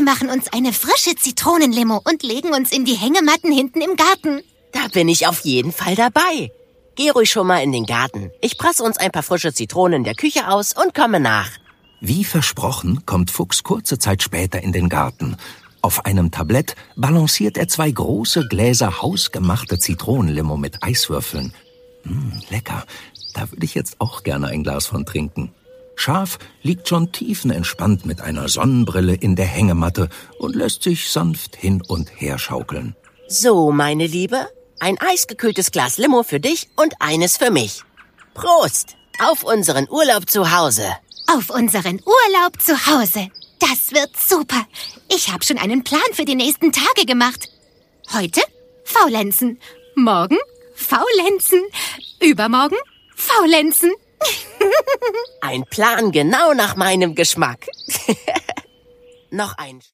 machen uns eine frische Zitronenlimo und legen uns in die Hängematten hinten im Garten. Da bin ich auf jeden Fall dabei. Geh ruhig schon mal in den Garten. Ich presse uns ein paar frische Zitronen in der Küche aus und komme nach. Wie versprochen kommt Fuchs kurze Zeit später in den Garten. Auf einem Tablett balanciert er 2 große Gläser hausgemachte Zitronenlimo mit Eiswürfeln. Lecker, da würde ich jetzt auch gerne ein Glas von trinken. Schaf liegt schon tiefenentspannt mit einer Sonnenbrille in der Hängematte und lässt sich sanft hin und her schaukeln. So, meine Liebe, ein eisgekühltes Glas Limo für dich und eines für mich. Prost auf unseren Urlaub zu Hause. Auf unseren Urlaub zu Hause. Das wird super. Ich habe schon einen Plan für die nächsten Tage gemacht. Heute faulenzen. Morgen faulenzen. Übermorgen faulenzen. Ein Plan genau nach meinem Geschmack. Noch ein...